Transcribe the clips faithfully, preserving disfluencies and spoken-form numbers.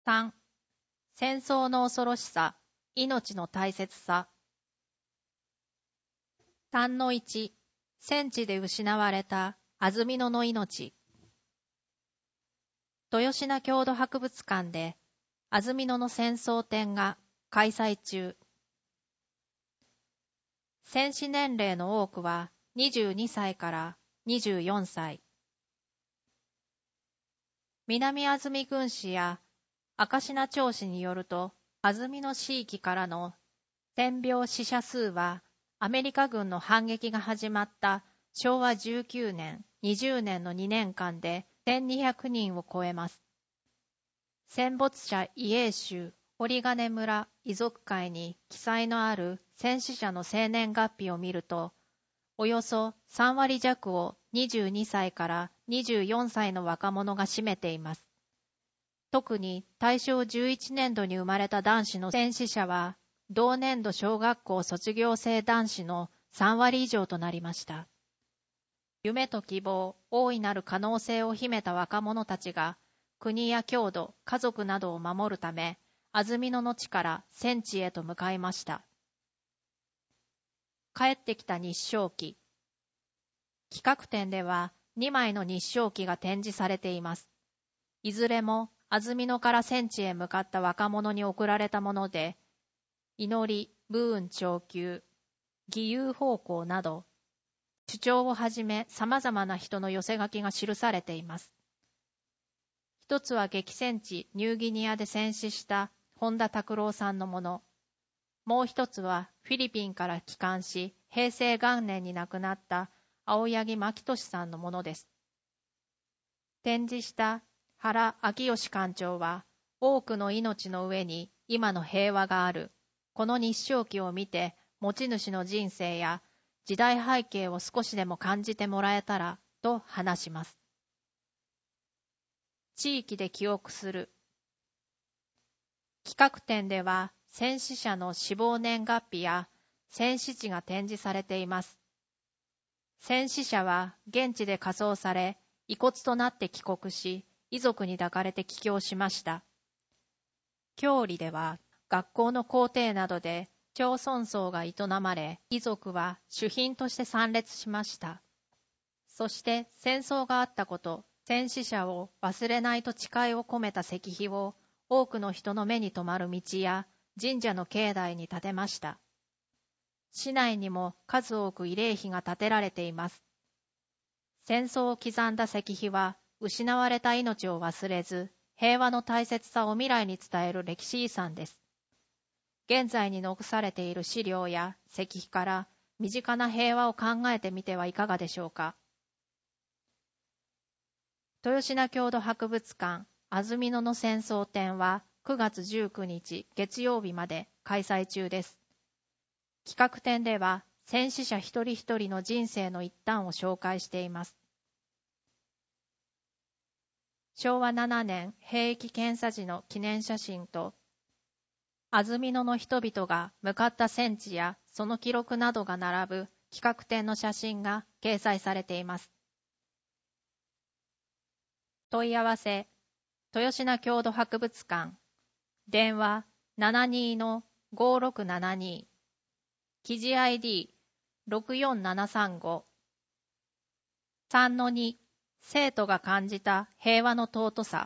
さん、戦争の恐ろしさ、命の大切さ。さんのいち、戦地で失われた安曇野の命。豊品郷土博物館で安曇野の戦争展が開催中。戦死年齢の多くはにじゅうにさいからにじゅうよんさい。南安曇郡市や明石名町市によると、安曇野市域からの戦病死者数はアメリカ軍の反撃が始まったしょうわじゅうきゅうねん、にじゅうねんのにねんかんでせんにひゃくにんを超えます。戦没者慰霊集堀金村遺族会に記載のある戦死者の生年月日を見ると、およそさんわり弱をにじゅうにさいからにじゅうよんさいの若者が占めています。特に大正じゅういちねんどに生まれた男子の戦死者は、同年度小学校卒業生男子のさんわり以上となりました。夢と希望、大いなる可能性を秘めた若者たちが、国や郷土、家族などを守るため、安曇野の地から戦地へと向かいました。帰ってきた日章旗。企画展ではにまいの日章旗が展示されています。いずれも安曇野から戦地へ向かった若者に贈られたもので、祈り、武運長久、義勇奉公など、主張をはじめ様々な人の寄せ書きが記されています。一つは激戦地ニューギニアで戦死した本田拓郎さんのもの。もう一つはフィリピンから帰還し、平成元年に亡くなった青柳牧俊さんのものです。展示した原昭義館長は、多くの命の上に今の平和がある。この日章旗を見て、持ち主の人生や時代背景を少しでも感じてもらえたら、と話します。地域で記憶する。企画展では、戦死者の死亡年月日や戦死地が展示されています。戦死者は現地で火葬され、遺骨となって帰国し、遺族に抱かれて帰郷しました。郷里では学校の校庭などで町村葬が営まれ、遺族は主賓として参列しました。そして戦争があったこと、戦死者を忘れないと誓いを込めた石碑を多くの人の目に留まる道や神社の境内に建てました。市内にも数多く慰霊碑が建てられています。戦争を刻んだ石碑は、失われた命を忘れず、平和の大切さを未来に伝える歴史遺産です。現在に残されている資料や石碑から、身近な平和を考えてみてはいかがでしょうか。豊品郷土博物館安曇野の戦争展はくがつじゅうくにち月曜日まで開催中です。企画展では戦死者一人一人の人生の一端を紹介しています。しょうわななねん兵役検査時の記念写真と、安曇野の人々が向かった戦地やその記録などが並ぶ企画展の写真が掲載されています。問い合わせ、豊品郷土博物館、電話 ななにーごーろくななに、記事 アイディーろくよんななさんご。さんのに、生徒が感じた平和の尊さ。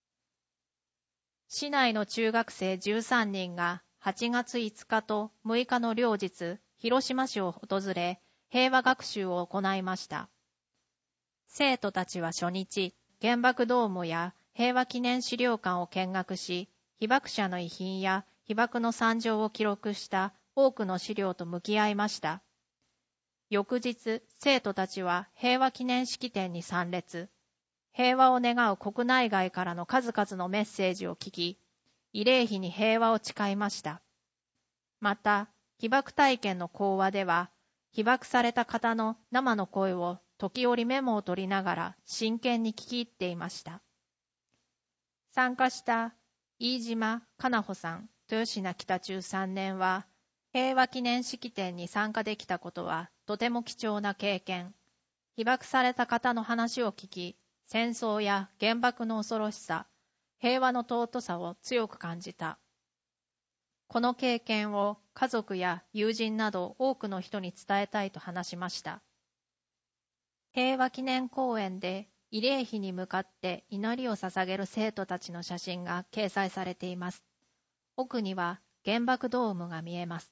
市内の中学生じゅうさんにんがはちがついつかとむいかの両日、広島市を訪れ、平和学習を行いました。生徒たちは初日、原爆ドームや平和記念資料館を見学し、被爆者の遺品や被爆の惨状を記録した多くの資料と向き合いました。翌日、生徒たちは平和記念式典に参列。平和を願う国内外からの数々のメッセージを聞き、慰霊碑に平和を誓いました。また、被爆体験の講話では、被爆された方の生の声を時折メモを取りながら真剣に聞き入っていました。参加した飯島かなほさん、豊品北中さんねんは、平和記念式典に参加できたことはとても貴重な経験。被爆された方の話を聞き、戦争や原爆の恐ろしさ、 平和の尊さを強く感じた。この経験を家族や友人など多くの人に伝えたいと話しました。平和記念公園で慰霊碑に向かって祈りを捧げる生徒たちの写真が掲載されています。奥には原爆ドームが見えます。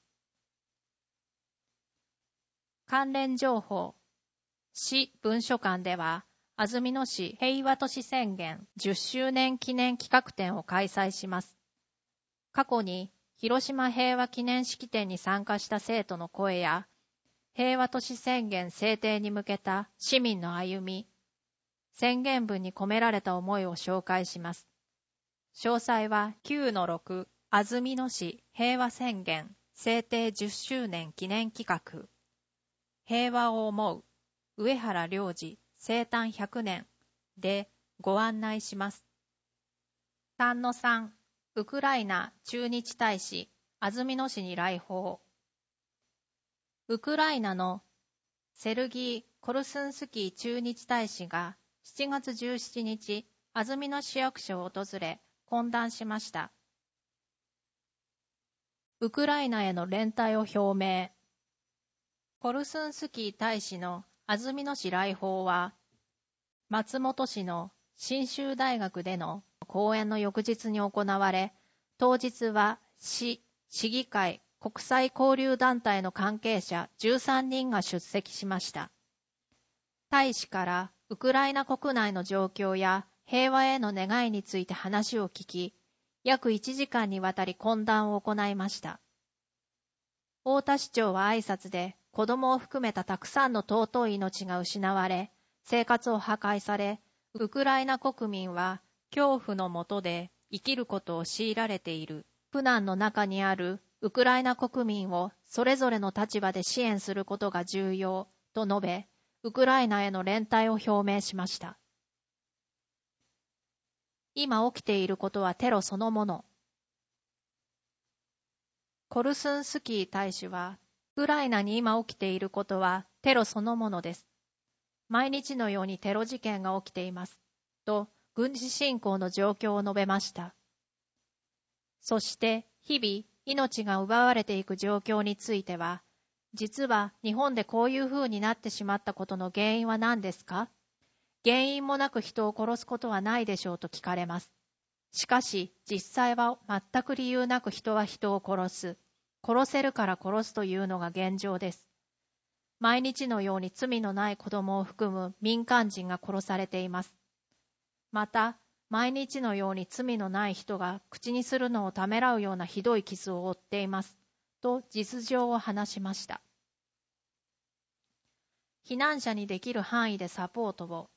関連情報。市文書館では、安曇野市平和都市宣言じゅっしゅうねん記念企画展を開催します。過去に広島平和記念式典に参加した生徒の声や、平和都市宣言制定に向けた市民の歩み、宣言文に込められた思いを紹介します。詳細は きゅうのろく 安曇野市平和宣言制定じゅっしゅうねん記念企画平和を思う上原良二生誕ひゃくねんでご案内します。さんのさん ウクライナ駐日大使安曇野市に来訪。ウクライナのセルギー・コルスンスキー駐日大使がしちがつじゅうしちにち、安曇野市役所を訪れ、懇談しました。ウクライナへの連帯を表明。コルスンスキー大使の安曇野市来訪は、松本市の信州大学での講演の翌日に行われ、当日は市、市議会、国際交流団体の関係者じゅうさんにんが出席しました。大使からウクライナ国内の状況や平和への願いについて話を聞き、約いちじかんにわたり懇談を行いました。太田市長は挨拶で、子供を含めたたくさんの尊い命が失われ、生活を破壊され、ウクライナ国民は恐怖の下で生きることを強いられている。苦難の中にあるウクライナ国民をそれぞれの立場で支援することが重要と述べ、ウクライナへの連帯を表明しました。今起きていることはテロそのもの。コルスンスキー大使は、ウクライナに今起きていることはテロそのものです。毎日のようにテロ事件が起きています。と、軍事侵攻の状況を述べました。そして、日々、命が奪われていく状況については、実は日本でこういう風になってしまったことの原因は何ですか？原因もなく人を殺すことはないでしょうと聞かれます。しかし、実際は全く理由なく人は人を殺す。殺せるから殺すというのが現状です。毎日のように罪のない子供を含む民間人が殺されています。また、毎日のように罪のない人が口にするのをためらうようなひどい傷を負っています。と実情を話しました。避難者にできる範囲でサポートを。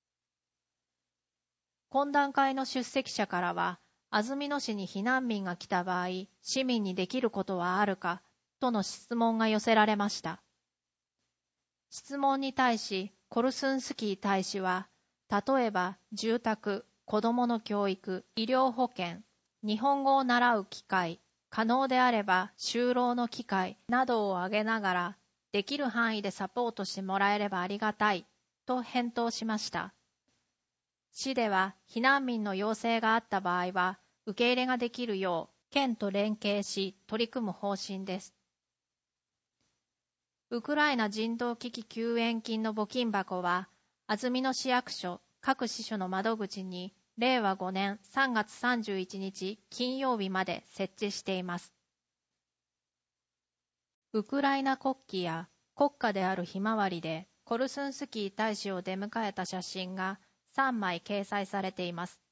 懇談会の出席者からは、安曇野市に避難民が来た場合、市民にできることはあるか、との質問が寄せられました。質問に対し、コルスンスキー大使は、例えば住宅、子どもの教育、医療保険、日本語を習う機会、可能であれば就労の機会などを挙げながら、できる範囲でサポートしてもらえればありがたい、と返答しました。市では避難民の要請があった場合は、受け入れができるよう、県と連携し取り組む方針です。ウクライナ人道危機救援金の募金箱は、安曇野市役所各支所の窓口に、れいわごねんさんがつさんじゅういちにち金曜日まで設置しています。ウクライナ国旗や国歌であるひまわりで、コルスンスキー大使を出迎えた写真がさんまい掲載されています。